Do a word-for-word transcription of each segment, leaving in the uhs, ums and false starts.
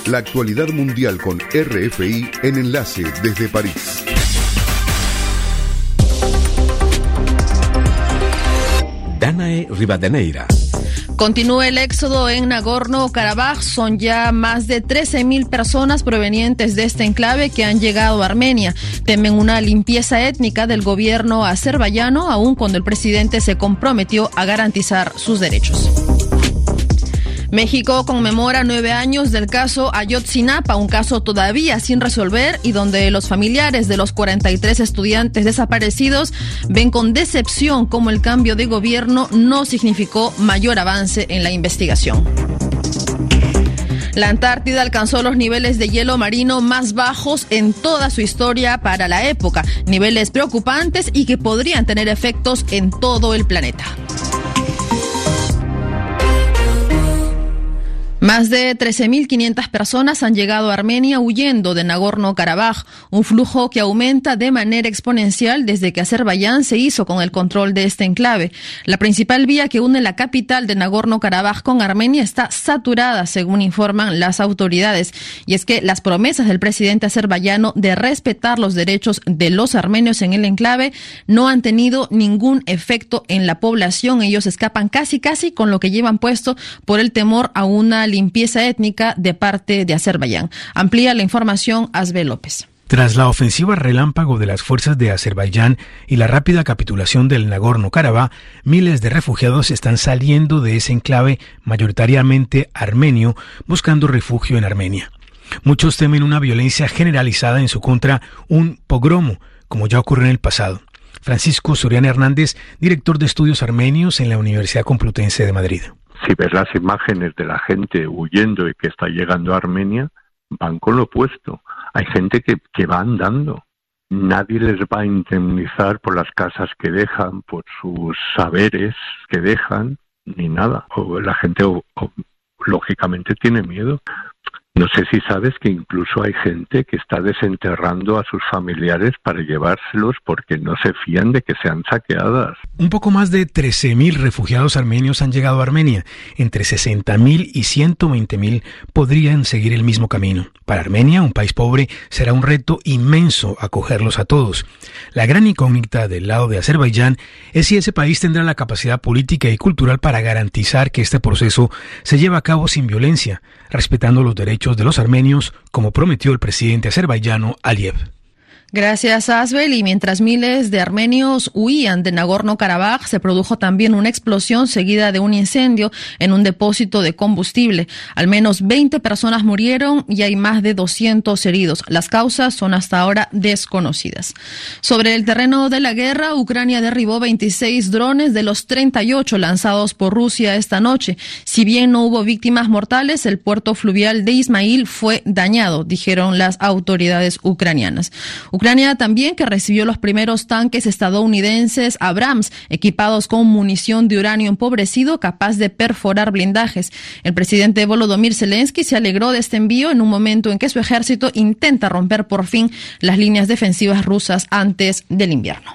La actualidad mundial con R F I en Enlace desde París. Danae Rivadeneira. Continúa el éxodo en Nagorno-Karabaj. Son ya más de trece mil personas provenientes de este enclave que han llegado a Armenia. Temen una limpieza étnica del gobierno azerbaiyano, aun cuando el presidente se comprometió a garantizar sus derechos. México conmemora nueve años del caso Ayotzinapa, un caso todavía sin resolver y donde los familiares de los cuarenta y tres estudiantes desaparecidos ven con decepción cómo el cambio de gobierno no significó mayor avance en la investigación. La Antártida alcanzó los niveles de hielo marino más bajos en toda su historia para la época, niveles preocupantes y que podrían tener efectos en todo el planeta. Más de trece mil quinientas personas han llegado a Armenia huyendo de Nagorno-Karabaj, un flujo que aumenta de manera exponencial desde que Azerbaiyán se hizo con el control de este enclave. La principal vía que une la capital de Nagorno-Karabaj con Armenia está saturada, según informan las autoridades. Y es que las promesas del presidente azerbaiyano de respetar los derechos de los armenios en el enclave no han tenido ningún efecto en la población. Ellos escapan casi casi con lo que llevan puesto por el temor a una limpieza étnica de parte de Azerbaiyán. Amplía la información Asbe López. Tras la ofensiva relámpago de las fuerzas de Azerbaiyán y la rápida capitulación del Nagorno-Karabaj, miles de refugiados están saliendo de ese enclave mayoritariamente armenio, buscando refugio en Armenia. Muchos temen una violencia generalizada en su contra, un pogromo, como ya ocurrió en el pasado. Francisco Soriano Hernández, director de estudios armenios en la Universidad Complutense de Madrid. Si ves las imágenes de la gente huyendo y que está llegando a Armenia, van con lo opuesto. Hay gente que, que va andando. Nadie les va a indemnizar por las casas que dejan, por sus saberes que dejan, ni nada. O la gente, o, o, lógicamente, tiene miedo. No sé si sabes que incluso hay gente que está desenterrando a sus familiares para llevárselos porque no se fían de que sean saqueadas. Un poco más de trece mil refugiados armenios han llegado a Armenia. Entre sesenta mil y ciento veinte mil podrían seguir el mismo camino. Para Armenia, un país pobre, será un reto inmenso acogerlos a todos. La gran incógnita del lado de Azerbaiyán es si ese país tendrá la capacidad política y cultural para garantizar que este proceso se lleve a cabo sin violencia, respetando los derechos de los armenios, como prometió el presidente azerbaiyano Aliyev. Gracias, Asbel. Y mientras miles de armenios huían de Nagorno-Karabaj, se produjo también una explosión seguida de un incendio en un depósito de combustible. Al menos veinte personas murieron y hay más de doscientos heridos. Las causas son hasta ahora desconocidas. Sobre el terreno de la guerra, Ucrania derribó veintiséis drones de los treinta y ocho lanzados por Rusia esta noche. Si bien no hubo víctimas mortales, el puerto fluvial de Ismail fue dañado, dijeron las autoridades ucranianas. Ucrania también que recibió los primeros tanques estadounidenses Abrams, equipados con munición de uranio empobrecido capaz de perforar blindajes. El presidente Volodymyr Zelensky se alegró de este envío en un momento en que su ejército intenta romper por fin las líneas defensivas rusas antes del invierno.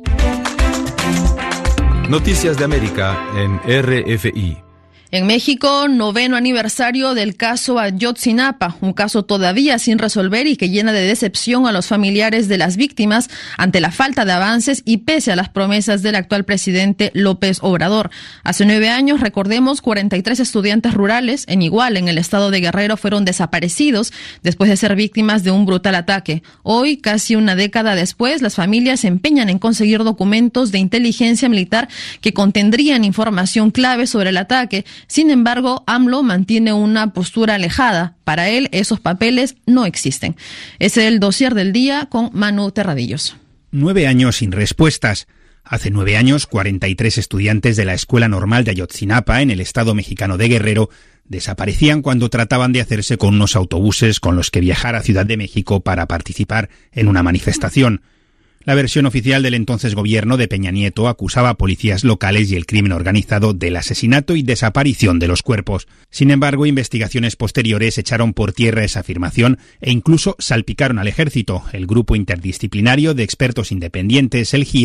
Noticias de América en R F I. En México, noveno aniversario del caso Ayotzinapa, un caso todavía sin resolver y que llena de decepción a los familiares de las víctimas ante la falta de avances y pese a las promesas del actual presidente López Obrador. Hace nueve años, recordemos, cuarenta y tres estudiantes rurales en Iguala, en el estado de Guerrero, fueron desaparecidos después de ser víctimas de un brutal ataque. Hoy, casi una década después, las familias se empeñan en conseguir documentos de inteligencia militar que contendrían información clave sobre el ataque. Sin embargo, AMLO mantiene una postura alejada. Para él, esos papeles no existen. Es el dossier del día con Manu Terradillos. Nueve años sin respuestas. Hace nueve años, cuarenta y tres estudiantes de la Escuela Normal de Ayotzinapa, en el estado mexicano de Guerrero, desaparecían cuando trataban de hacerse con unos autobuses con los que viajar a Ciudad de México para participar en una manifestación. La versión oficial del entonces gobierno de Peña Nieto acusaba a policías locales y el crimen organizado del asesinato y desaparición de los cuerpos. Sin embargo, investigaciones posteriores echaron por tierra esa afirmación e incluso salpicaron al ejército. El grupo interdisciplinario de expertos independientes, el G I E I,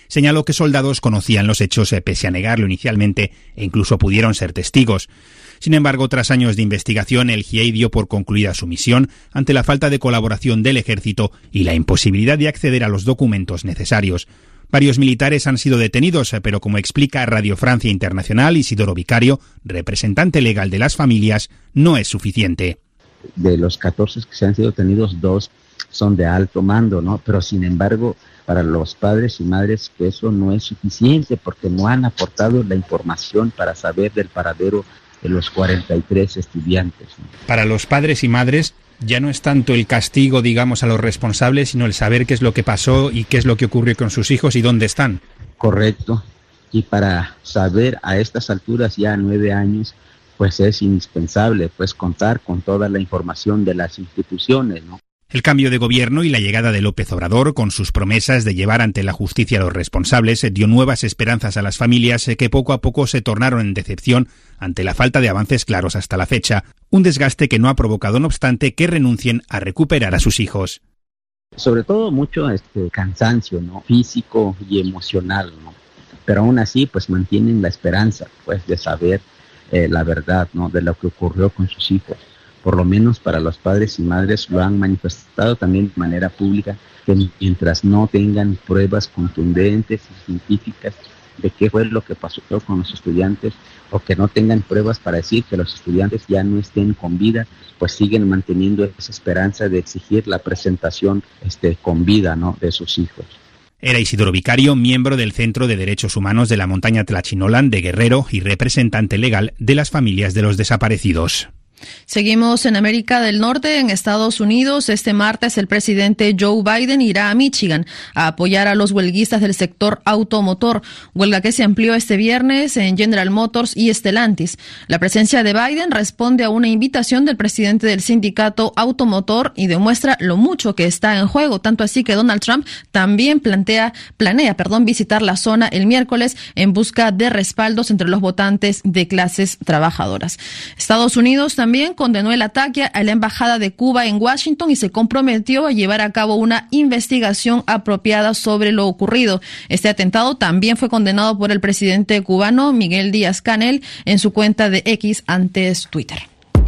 Señaló que soldados conocían los hechos pese a negarlo inicialmente e incluso pudieron ser testigos. Sin embargo, tras años de investigación, el G I E I dio por concluida su misión ante la falta de colaboración del ejército y la imposibilidad de acceder a los documentos necesarios. Varios militares han sido detenidos, pero como explica Radio Francia Internacional, Isidoro Vicario, representante legal de las familias, no es suficiente. De los catorce que se han sido detenidos, dos son de alto mando, ¿no? Pero sin embargo, para los padres y madres eso no es suficiente porque no han aportado la información para saber del paradero de los cuarenta y tres estudiantes. Para los padres y madres ya no es tanto el castigo, digamos, a los responsables, sino el saber qué es lo que pasó y qué es lo que ocurrió con sus hijos y dónde están. Correcto. Y para saber a estas alturas, ya nueve años, pues es indispensable pues contar con toda la información de las instituciones, ¿no? El cambio de gobierno y la llegada de López Obrador, con sus promesas de llevar ante la justicia a los responsables, dio nuevas esperanzas a las familias que poco a poco se tornaron en decepción ante la falta de avances claros hasta la fecha, un desgaste que no ha provocado, no obstante, que renuncien a recuperar a sus hijos. Sobre todo mucho este cansancio, ¿no? Físico y emocional, ¿no? Pero aún así, pues mantienen la esperanza, pues, de saber eh, la verdad, ¿no? De lo que ocurrió con sus hijos. Por lo menos para los padres y madres lo han manifestado también de manera pública, que mientras no tengan pruebas contundentes y científicas de qué fue lo que pasó con los estudiantes, o que no tengan pruebas para decir que los estudiantes ya no estén con vida, pues siguen manteniendo esa esperanza de exigir la presentación este, con vida, ¿no? de sus hijos. Era Isidoro Vicario, miembro del Centro de Derechos Humanos de la Montaña Tlachinolan de Guerrero y representante legal de las familias de los desaparecidos. Seguimos en América del Norte, en Estados Unidos. Este martes el presidente Joe Biden irá a Michigan a apoyar a los huelguistas del sector automotor, huelga que se amplió este viernes en General Motors y Stellantis. La presencia de Biden responde a una invitación del presidente del sindicato automotor y demuestra lo mucho que está en juego, tanto así que Donald Trump también plantea, planea perdón, visitar la zona el miércoles en busca de respaldos entre los votantes de clases trabajadoras. Estados Unidos también También condenó el ataque a la embajada de Cuba en Washington y se comprometió a llevar a cabo una investigación apropiada sobre lo ocurrido. Este atentado también fue condenado por el presidente cubano Miguel Díaz-Canel en su cuenta de X, antes Twitter.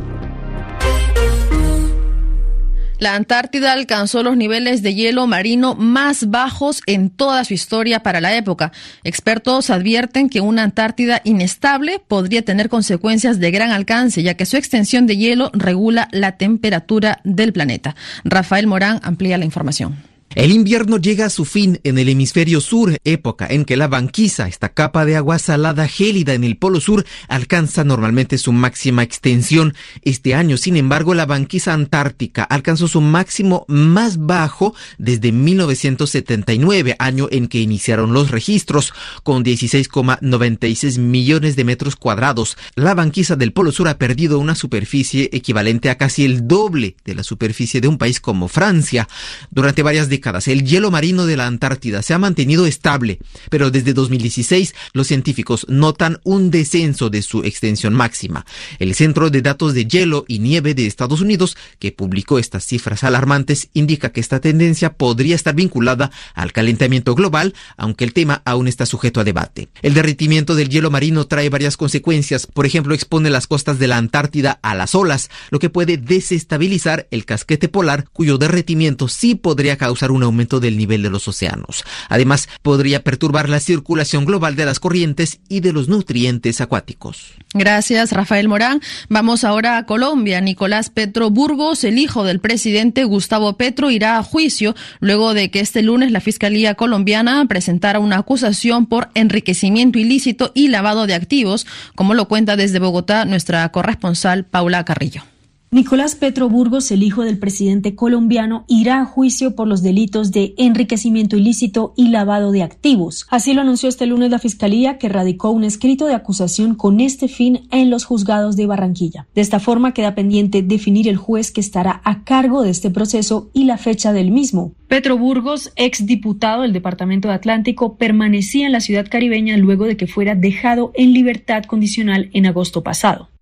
La Antártida alcanzó los niveles de hielo marino más bajos en toda su historia para la época. Expertos advierten que una Antártida inestable podría tener consecuencias de gran alcance, ya que su extensión de hielo regula la temperatura del planeta. Rafael Morán amplía la información. El invierno llega a su fin en el hemisferio sur, época en que la banquisa, esta capa de agua salada gélida en el polo sur, alcanza normalmente su máxima extensión. Este año, sin embargo, la banquisa antártica alcanzó su máximo más bajo desde mil novecientos setenta y nueve, año en que iniciaron los registros, con dieciséis coma noventa y seis millones de metros cuadrados. La banquisa del polo sur ha perdido una superficie equivalente a casi el doble de la superficie de un país como Francia. Durante varias décadas, el hielo marino de la Antártida se ha mantenido estable, pero desde dos mil dieciséis los científicos notan un descenso de su extensión máxima. El Centro de Datos de Hielo y Nieve de Estados Unidos, que publicó estas cifras alarmantes, indica que esta tendencia podría estar vinculada al calentamiento global, aunque el tema aún está sujeto a debate. El derretimiento del hielo marino trae varias consecuencias. Por ejemplo, expone las costas de la Antártida a las olas, lo que puede desestabilizar el casquete polar, cuyo derretimiento sí podría causar un aumento del nivel de los océanos. Además, podría perturbar la circulación global de las corrientes y de los nutrientes acuáticos. Gracias, Rafael Morán. Vamos ahora a Colombia. Nicolás Petro Burgos, el hijo del presidente Gustavo Petro, irá a juicio luego de que este lunes la Fiscalía colombiana presentara una acusación por enriquecimiento ilícito y lavado de activos, como lo cuenta desde Bogotá nuestra corresponsal Paula Carrillo. Nicolás Petro Burgos, el hijo del presidente colombiano, irá a juicio por los delitos de enriquecimiento ilícito y lavado de activos. Así lo anunció este lunes la Fiscalía, que radicó un escrito de acusación con este fin en los juzgados de Barranquilla. De esta forma queda pendiente definir el juez que estará a cargo de este proceso y la fecha del mismo. Petro Burgos, exdiputado del Departamento de Atlántico, permanecía en la ciudad caribeña luego de que fuera dejado en libertad condicional en agosto pasado.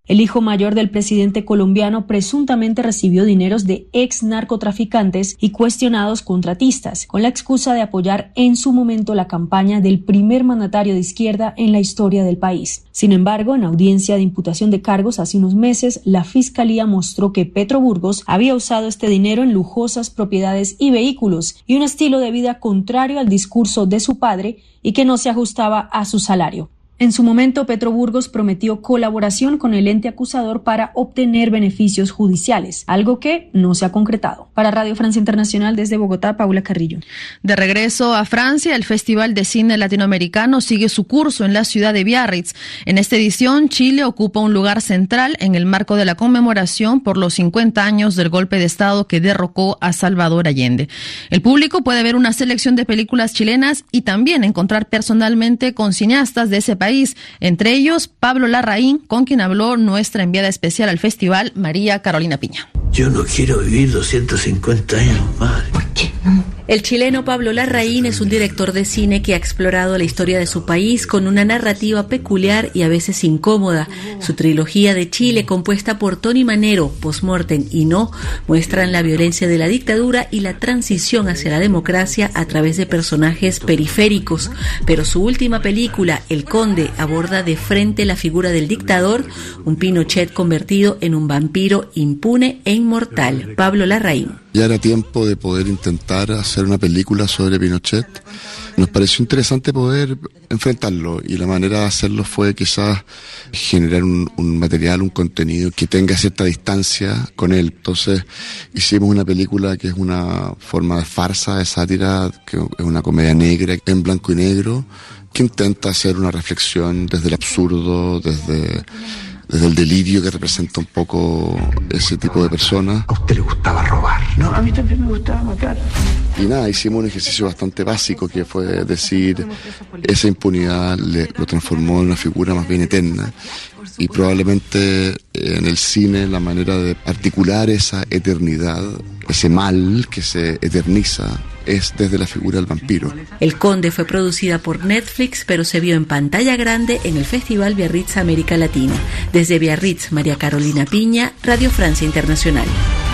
El hijo mayor del presidente colombiano presuntamente recibió dineros de ex narcotraficantes y cuestionados contratistas, con la excusa de apoyar en su momento la campaña del primer mandatario de izquierda en la historia del país. Sin embargo, en audiencia de imputación de cargos hace unos meses, la Fiscalía mostró que Petro Burgos había usado este dinero en lujosas propiedades y vehículos y un estilo de vida contrario al discurso de su padre y que no se ajustaba a su salario. En su momento, Petro Burgos prometió colaboración con el ente acusador para obtener beneficios judiciales, algo que no se ha concretado. Para Radio Francia Internacional, desde Bogotá, Paula Carrillo. De regreso a Francia, el Festival de Cine Latinoamericano sigue su curso en la ciudad de Biarritz. En esta edición, Chile ocupa un lugar central en el marco de la conmemoración por los cincuenta años del golpe de Estado que derrocó a Salvador Allende. El público puede ver una selección de películas chilenas y también encontrar personalmente con cineastas de ese país. País, entre ellos Pablo Larraín, con quien habló nuestra enviada especial al festival, María Carolina Piña. Yo no quiero vivir doscientos cincuenta años más. ¿Por qué no? El chileno Pablo Larraín es un director de cine que ha explorado la historia de su país con una narrativa peculiar y a veces incómoda. Su trilogía de Chile, compuesta por Tony Manero, Postmortem y No, muestran la violencia de la dictadura y la transición hacia la democracia a través de personajes periféricos. Pero su última película, El Conde, aborda de frente la figura del dictador, un Pinochet convertido en un vampiro impune e inmortal. Pablo Larraín. Ya era tiempo de poder intentar hacer una película sobre Pinochet. Nos pareció interesante poder enfrentarlo y la manera de hacerlo fue quizás generar un, un material, un contenido que tenga cierta distancia con él. Entonces hicimos una película que es una forma de farsa, de sátira, que es una comedia negra en blanco y negro, que intenta hacer una reflexión desde el absurdo, desde... desde el delirio que representa un poco ese tipo de personas. A usted le gustaba robar. No, a mí también me gustaba matar. Y nada, hicimos un ejercicio bastante básico que fue decir, esa impunidad le, lo transformó en una figura más bien eterna. Y probablemente en el cine la manera de articular esa eternidad, ese mal que se eterniza, es desde la figura del vampiro. El Conde fue producida por Netflix, pero se vio en pantalla grande en el Festival Biarritz América Latina. Desde Biarritz, María Carolina Piña, Radio Francia Internacional.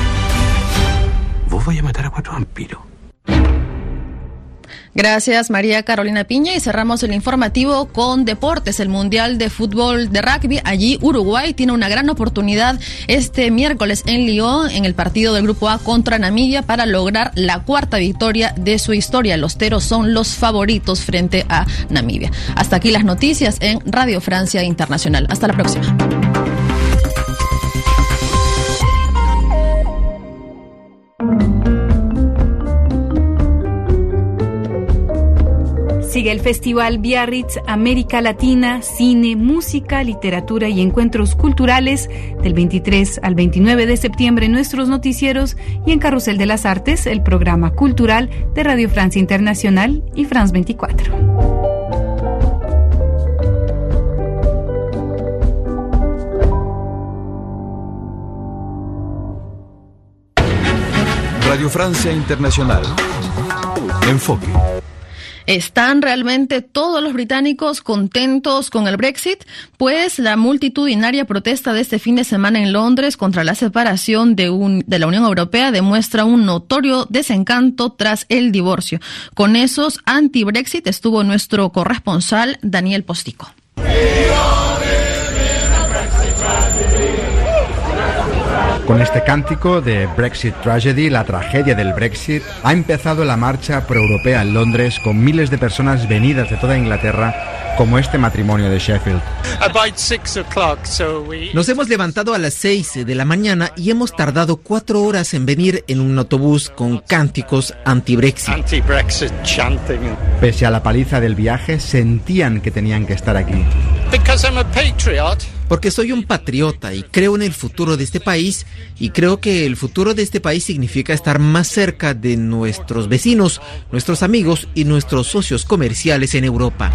Vos vais a matar a cuatro vampiros. Gracias, María Carolina Piña, y cerramos el informativo con deportes. El Mundial de Fútbol de Rugby. Allí Uruguay tiene una gran oportunidad este miércoles en Lyon, en el partido del Grupo A contra Namibia, para lograr la cuarta victoria de su historia. Los teros son los favoritos frente a Namibia. Hasta aquí las noticias en Radio Francia Internacional. Hasta la próxima. Sigue el Festival Biarritz América Latina, cine, música, literatura y encuentros culturales del veintitrés al veintinueve de septiembre en nuestros noticieros y en Carrusel de las Artes, el programa cultural de Radio Francia Internacional y France veinticuatro. Radio Francia Internacional. Enfoque. ¿Están realmente todos los británicos contentos con el Brexit? Pues la multitudinaria protesta de este fin de semana en Londres contra la separación de, un, de la Unión Europea demuestra un notorio desencanto tras el divorcio. Con esos anti-Brexit estuvo nuestro corresponsal Daniel Postico. Con este cántico de Brexit Tragedy, la tragedia del Brexit, ha empezado la marcha pro-europea en Londres con miles de personas venidas de toda Inglaterra, como este matrimonio de Sheffield. Nos hemos levantado a las seis de la mañana y hemos tardado cuatro horas en venir en un autobús con cánticos anti-Brexit. Pese a la paliza del viaje, sentían que tenían que estar aquí. Porque soy un patriota y creo en el futuro de este país, y creo que el futuro de este país significa estar más cerca de nuestros vecinos, nuestros amigos y nuestros socios comerciales en Europa.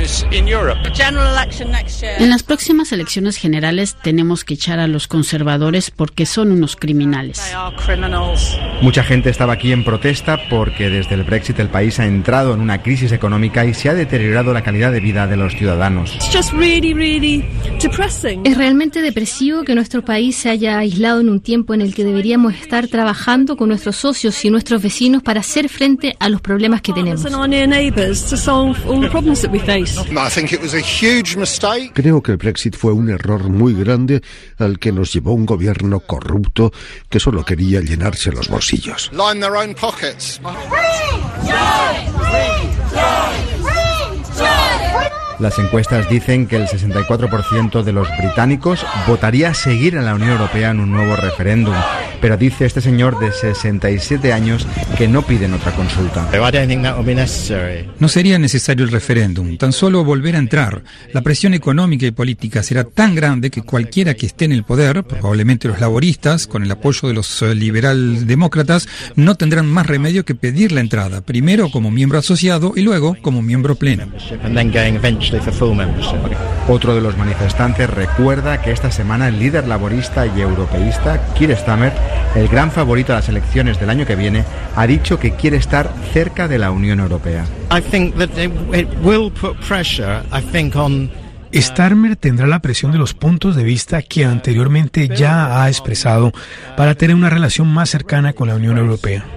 En las próximas elecciones generales tenemos que echar a los conservadores porque son unos criminales. Mucha gente estaba aquí en protesta porque desde el Brexit el país ha entrado en una crisis económica y se ha deteriorado la calidad de vida de los ciudadanos. Es realmente depresivo que nuestro país se haya aislado en un tiempo en el que deberíamos estar trabajando con nuestros socios y nuestros vecinos para hacer frente a los problemas que tenemos. Creo que el Brexit fue un error muy grande al que nos llevó un gobierno corrupto que solo quería llenarse los bolsillos. Las encuestas dicen que el sesenta y cuatro por ciento de los británicos votaría seguir en la Unión Europea en un nuevo referéndum, pero dice este señor de sesenta y siete años que no piden otra consulta. No sería necesario el referéndum, tan solo volver a entrar. La presión económica y política será tan grande que cualquiera que esté en el poder, probablemente los laboristas, con el apoyo de los liberal demócratas, no tendrán más remedio que pedir la entrada, primero como miembro asociado y luego como miembro pleno. Otro de los manifestantes recuerda que esta semana el líder laborista y europeísta, Keir Starmer, el gran favorito a las elecciones del año que viene, ha dicho que quiere estar cerca de la Unión Europea. Starmer tendrá la presión de los puntos de vista que anteriormente ya ha expresado para tener una relación más cercana con la Unión Europea.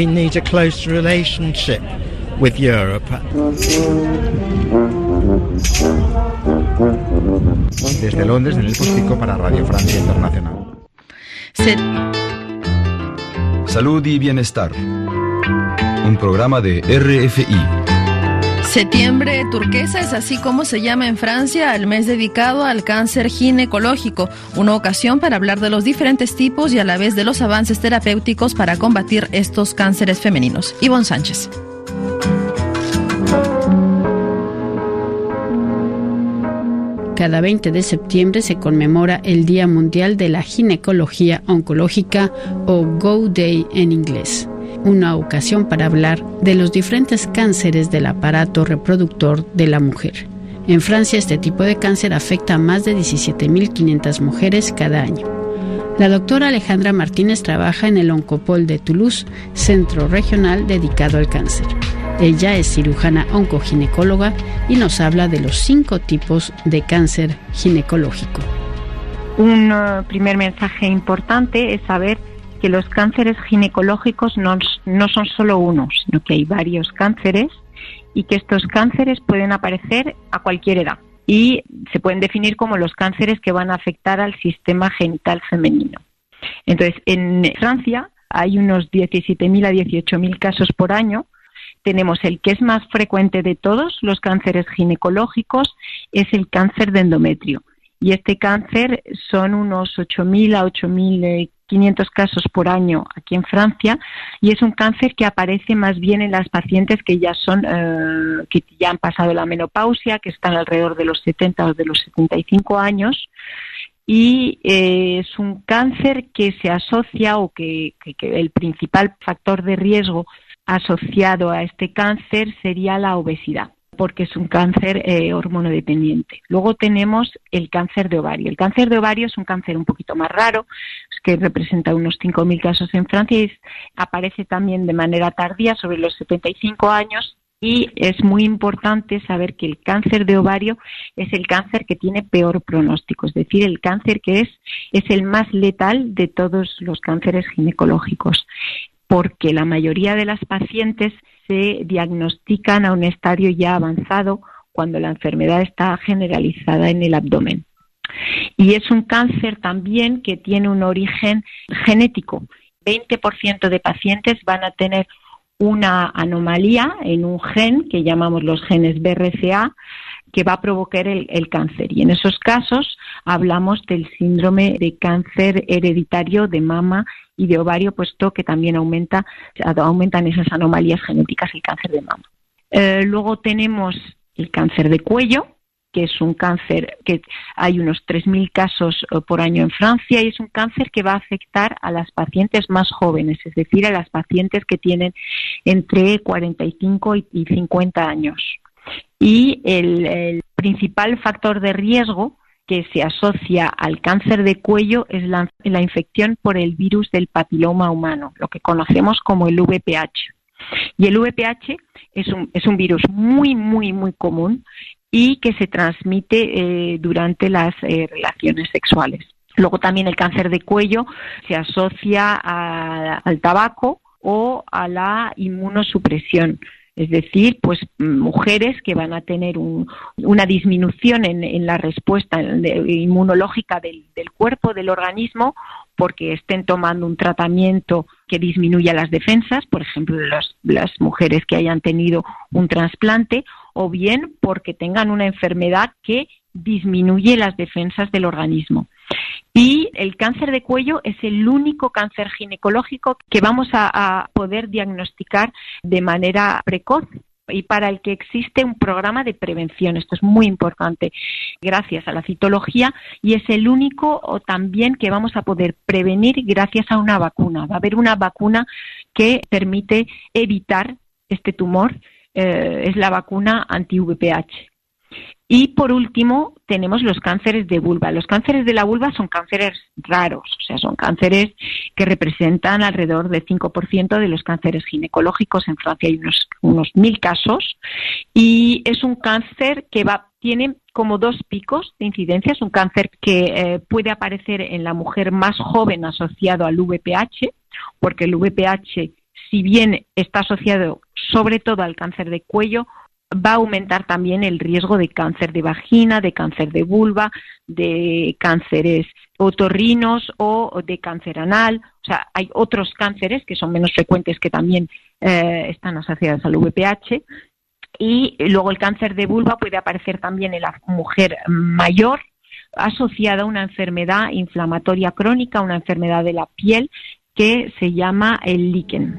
Desde Londres, en el Postico para Radio Francia Internacional. Se... Salud y bienestar. Un programa de R F I. Septiembre turquesa es así como se llama en Francia el mes dedicado al cáncer ginecológico, una ocasión para hablar de los diferentes tipos y a la vez de los avances terapéuticos para combatir estos cánceres femeninos. Ivonne Sánchez. Cada veinte de septiembre se conmemora el Día Mundial de la Ginecología Oncológica o Go Day en inglés, una ocasión para hablar de los diferentes cánceres del aparato reproductor de la mujer. En Francia, este tipo de cáncer afecta a más de diecisiete mil quinientas mujeres cada año. La doctora Alejandra Martínez trabaja en el Oncopol de Toulouse, centro regional dedicado al cáncer. Ella es cirujana oncoginecóloga y nos habla de los cinco tipos de cáncer ginecológico. Un uh, primer mensaje importante es saber que los cánceres ginecológicos no, no son solo uno, sino que hay varios cánceres y que estos cánceres pueden aparecer a cualquier edad y se pueden definir como los cánceres que van a afectar al sistema genital femenino. Entonces, en Francia hay unos diecisiete mil a dieciocho mil casos por año. Tenemos el que es más frecuente de todos los cánceres ginecológicos, es el cáncer de endometrio. Y este cáncer son unos ocho mil a ocho mil quinientos casos por año aquí en Francia, y es un cáncer que aparece más bien en las pacientes que ya son eh, que ya han pasado la menopausia, que están alrededor de los setenta o de los setenta y cinco años. Y eh, es un cáncer que se asocia o que, que, que el principal factor de riesgo asociado a este cáncer sería la obesidad, porque es un cáncer eh, hormonodependiente. Luego tenemos el cáncer de ovario. El cáncer de ovario es un cáncer un poquito más raro, que representa unos cinco mil casos en Francia y es, aparece también de manera tardía, sobre los setenta y cinco años, y es muy importante saber que el cáncer de ovario es el cáncer que tiene peor pronóstico, es decir, el cáncer que es, es el más letal de todos los cánceres ginecológicos, porque la mayoría de las pacientes se diagnostican a un estadio ya avanzado cuando la enfermedad está generalizada en el abdomen. Y es un cáncer también que tiene un origen genético. veinte por ciento de pacientes van a tener una anomalía en un gen que llamamos los genes B R C A, que va a provocar el, el cáncer. Y en esos casos hablamos del síndrome de cáncer hereditario de mama y de ovario, puesto que también aumenta, aumentan esas anomalías genéticas el cáncer de mama. Eh, luego tenemos el cáncer de cuello, que es un cáncer que hay unos tres mil casos por año en Francia, y es un cáncer que va a afectar a las pacientes más jóvenes, es decir, a las pacientes que tienen entre cuarenta y cinco y cincuenta años. Y el, el principal factor de riesgo que se asocia al cáncer de cuello es la, la infección por el virus del papiloma humano, lo que conocemos como el V P H. Y el V P H es un, es un virus muy, muy, muy común y que se transmite eh, durante las eh, relaciones sexuales. Luego también el cáncer de cuello se asocia a, al tabaco o a la inmunosupresión. Es decir, pues mujeres que van a tener un, una disminución en, en la respuesta inmunológica del, del cuerpo, del organismo, porque estén tomando un tratamiento que disminuya las defensas, por ejemplo, las, las mujeres que hayan tenido un trasplante, o bien porque tengan una enfermedad que disminuye las defensas del organismo. Y el cáncer de cuello es el único cáncer ginecológico que vamos a, a poder diagnosticar de manera precoz y para el que existe un programa de prevención. Esto es muy importante gracias a la citología y es el único o también que vamos a poder prevenir gracias a una vacuna. Va a haber una vacuna que permite evitar este tumor, eh, es la vacuna anti-V P H. Y por último tenemos los cánceres de vulva. Los cánceres de la vulva son cánceres raros, o sea, son cánceres que representan alrededor del cinco por ciento de los cánceres ginecológicos. En Francia hay unos, unos mil casos y es un cáncer que va tiene como dos picos de incidencia. Es un cáncer que eh, puede aparecer en la mujer más joven asociado al V P H, porque el V P H, si bien está asociado sobre todo al cáncer de cuello, va a aumentar también el riesgo de cáncer de vagina, de cáncer de vulva, de cánceres otorrinos o de cáncer anal. O sea, hay otros cánceres que son menos frecuentes que también eh, están asociados al V P H. Y luego el cáncer de vulva puede aparecer también en la mujer mayor asociada a una enfermedad inflamatoria crónica, una enfermedad de la piel que se llama el líquen.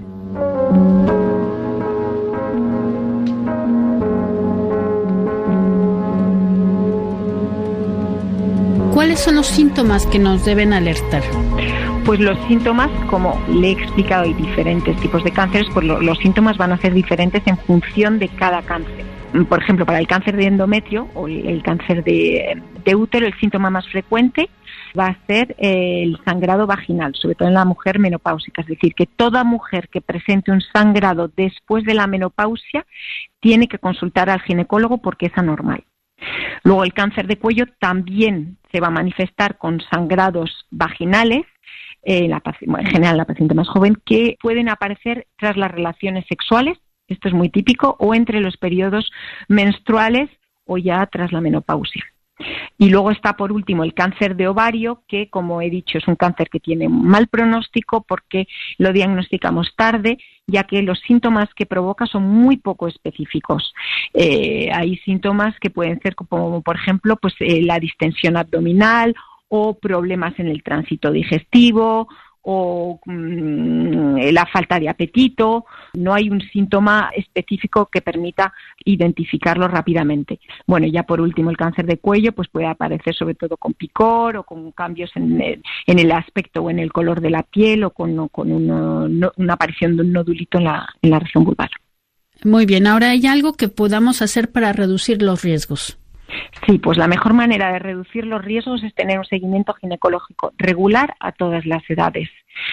¿Cuáles son los síntomas que nos deben alertar? Pues los síntomas, como le he explicado, hay diferentes tipos de cánceres, pues lo, los síntomas van a ser diferentes en función de cada cáncer. Por ejemplo, para el cáncer de endometrio o el, el cáncer de, de útero, el síntoma más frecuente va a ser eh, el sangrado vaginal, sobre todo en la mujer menopáusica. Es decir, que toda mujer que presente un sangrado después de la menopausia tiene que consultar al ginecólogo porque es anormal. Luego el cáncer de cuello también se va a manifestar con sangrados vaginales, eh, la, en general la paciente más joven, que pueden aparecer tras las relaciones sexuales, esto es muy típico, o entre los periodos menstruales o ya tras la menopausia. Y luego está por último el cáncer de ovario, que como he dicho es un cáncer que tiene un mal pronóstico porque lo diagnosticamos tarde, ya que los síntomas que provoca son muy poco específicos. Eh, hay síntomas que pueden ser como por ejemplo pues eh, la distensión abdominal o problemas en el tránsito digestivo o mmm, la falta de apetito. No hay un síntoma específico que permita identificarlo rápidamente. Bueno, ya por último el cáncer de cuello pues puede aparecer sobre todo con picor o con cambios en el, en el aspecto o en el color de la piel o con, o con uno, no, una aparición de un nodulito en la, en la región vulvar. Muy bien, ahora hay algo que podamos hacer para reducir los riesgos. Sí, pues la mejor manera de reducir los riesgos es tener un seguimiento ginecológico regular a todas las edades.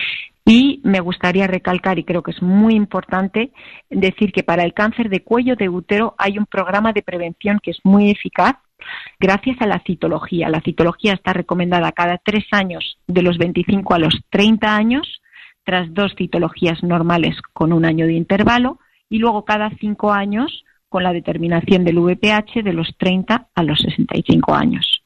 Y me gustaría recalcar, y creo que es muy importante, decir que para el cáncer de cuello de útero hay un programa de prevención que es muy eficaz gracias a la citología. La citología está recomendada cada tres años de los veinticinco a los treinta años, tras dos citologías normales con un año de intervalo, y luego cada cinco años con la determinación del V P H de los treinta a los sesenta y cinco años.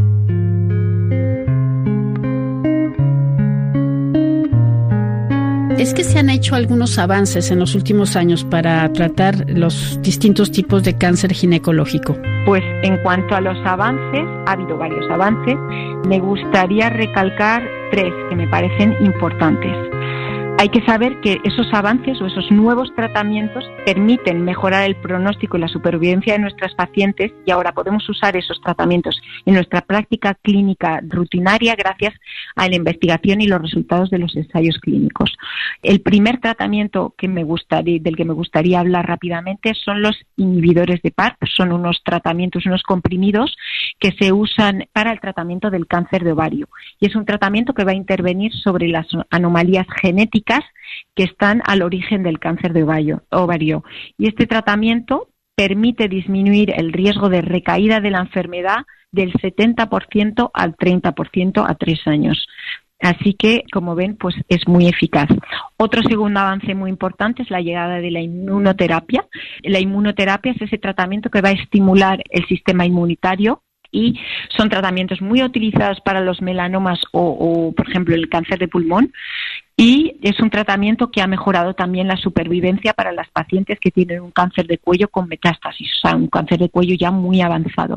¿Es que se han hecho algunos avances en los últimos años para tratar los distintos tipos de cáncer ginecológico? Pues en cuanto a los avances, ha habido varios avances. Me gustaría recalcar tres que me parecen importantes. Hay que saber que esos avances o esos nuevos tratamientos permiten mejorar el pronóstico y la supervivencia de nuestras pacientes y ahora podemos usar esos tratamientos en nuestra práctica clínica rutinaria gracias a la investigación y los resultados de los ensayos clínicos. El primer tratamiento que me gustaría, del que me gustaría hablar rápidamente son los inhibidores de P A R P. Son unos tratamientos, unos comprimidos que se usan para el tratamiento del cáncer de ovario y es un tratamiento que va a intervenir sobre las anomalías genéticas que están al origen del cáncer de ovario. Y este tratamiento permite disminuir el riesgo de recaída de la enfermedad del setenta por ciento al treinta por ciento a tres años. Así que, como ven, pues es muy eficaz. Otro segundo avance muy importante es la llegada de la inmunoterapia. La inmunoterapia es ese tratamiento que va a estimular el sistema inmunitario y son tratamientos muy utilizados para los melanomas o, o, por ejemplo, el cáncer de pulmón. Y es un tratamiento que ha mejorado también la supervivencia para las pacientes que tienen un cáncer de cuello con metástasis, o sea, un cáncer de cuello ya muy avanzado.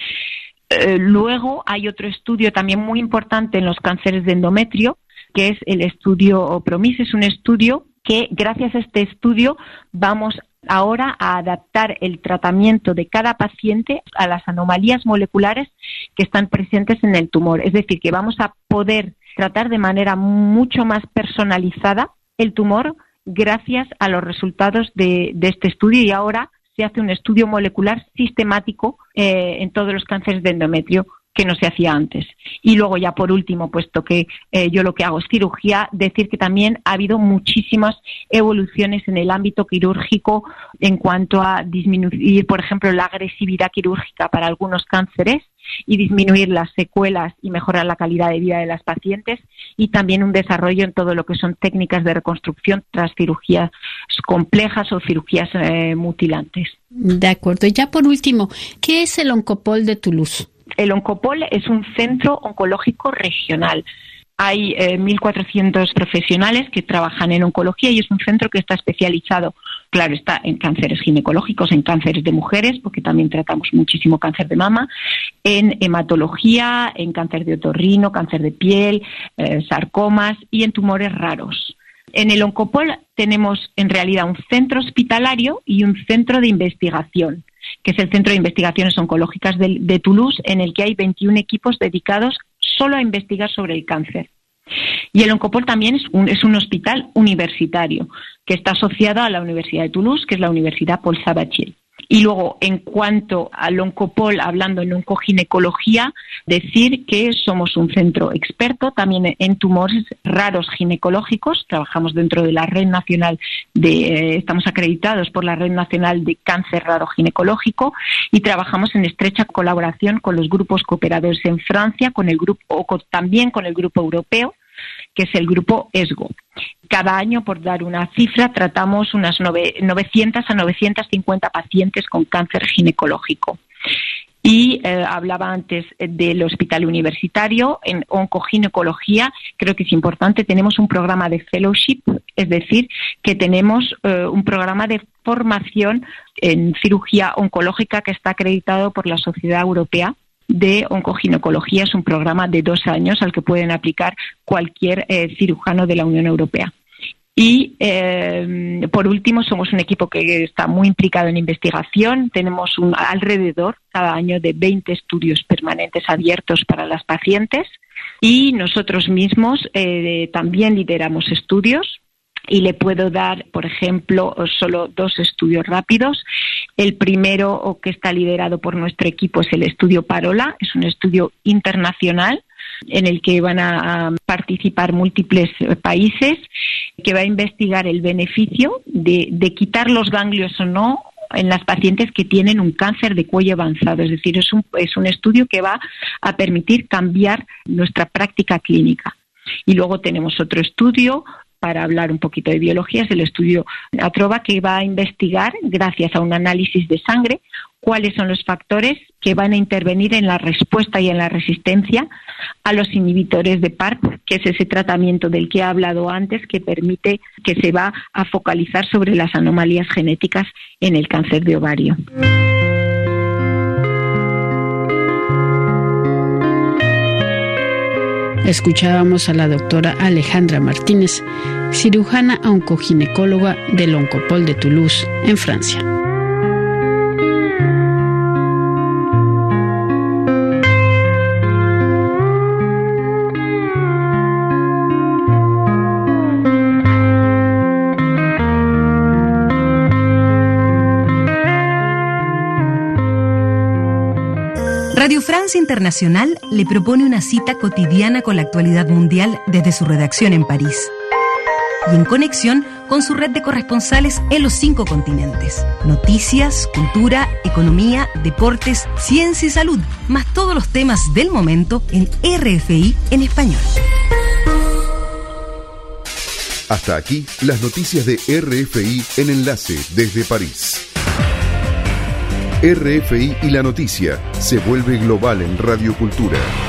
Eh, luego hay otro estudio también muy importante en los cánceres de endometrio, que es el estudio PROMISE. Es un estudio que, gracias a este estudio, vamos ahora a adaptar el tratamiento de cada paciente a las anomalías moleculares que están presentes en el tumor. Es decir, que vamos a poder tratar de manera mucho más personalizada el tumor gracias a los resultados de, de este estudio, y ahora se hace un estudio molecular sistemático eh, en todos los cánceres de endometrio que no se hacía antes. Y luego ya por último, puesto que eh, yo lo que hago es cirugía, decir que también ha habido muchísimas evoluciones en el ámbito quirúrgico en cuanto a disminuir, por ejemplo, la agresividad quirúrgica para algunos cánceres y disminuir las secuelas y mejorar la calidad de vida de las pacientes, y también un desarrollo en todo lo que son técnicas de reconstrucción tras cirugías complejas o cirugías eh, mutilantes. De acuerdo. Y ya por último, ¿qué es el Oncopol de Toulouse? El Oncopol es un centro oncológico regional. Hay eh, mil cuatrocientos profesionales que trabajan en oncología y es un centro que está especializado, claro, está en cánceres ginecológicos, en cánceres de mujeres, porque también tratamos muchísimo cáncer de mama, en hematología, en cáncer de otorrino, cáncer de piel, eh, sarcomas y en tumores raros. En el Oncopol tenemos en realidad un centro hospitalario y un centro de investigación, que es el Centro de Investigaciones Oncológicas de, de Toulouse, en el que hay veintiún equipos dedicados solo a investigar sobre el cáncer. Y el Oncopol también es un, es un hospital universitario que está asociado a la Universidad de Toulouse, que es la Universidad Paul Sabatier. Y luego, en cuanto al Oncopol, hablando en oncoginecología, decir que somos un centro experto también en tumores raros ginecológicos. Trabajamos dentro de la Red Nacional de, eh, estamos acreditados por la Red Nacional de Cáncer Raro Ginecológico y trabajamos en estrecha colaboración con los grupos cooperadores en Francia, con el grupo, o con, también con el grupo europeo, que es el grupo ESGO. Cada año, por dar una cifra, tratamos unas novecientas a novecientas cincuenta pacientes con cáncer ginecológico. Y eh, hablaba antes del hospital universitario. En oncoginecología, creo que es importante, tenemos un programa de fellowship, es decir, que tenemos eh, un programa de formación en cirugía oncológica que está acreditado por la Sociedad Europea de Oncoginecología. Es un programa de dos años al que pueden aplicar cualquier eh, cirujano de la Unión Europea. Y, eh, por último, somos un equipo que está muy implicado en investigación. Tenemos un, alrededor, cada año, de veinte estudios permanentes abiertos para las pacientes. Y nosotros mismos eh, también lideramos estudios. Y le puedo dar, por ejemplo, solo dos estudios rápidos. El primero, que está liderado por nuestro equipo, es el estudio Parola. Es un estudio internacional en el que van a participar múltiples países, que va a investigar el beneficio de, de quitar los ganglios o no en las pacientes que tienen un cáncer de cuello avanzado. Es decir, es un, es un estudio que va a permitir cambiar nuestra práctica clínica. Y luego tenemos otro estudio, para hablar un poquito de biología, es el estudio ATROVA, que va a investigar, gracias a un análisis de sangre, cuáles son los factores que van a intervenir en la respuesta y en la resistencia a los inhibidores de P A R P, que es ese tratamiento del que he hablado antes, que permite, que se va a focalizar sobre las anomalías genéticas en el cáncer de ovario. Escuchábamos a la doctora Alejandra Martínez, cirujana oncoginecóloga del Oncopol de Toulouse, en Francia. Radio France Internacional le propone una cita cotidiana con la actualidad mundial desde su redacción en París y en conexión con con su red de corresponsales en los cinco continentes. Noticias, cultura, economía, deportes, ciencia y salud, más todos los temas del momento en R F I en español. Hasta aquí las noticias de R F I en Enlace desde París. R F I y la noticia se vuelve global en Radio Cultura.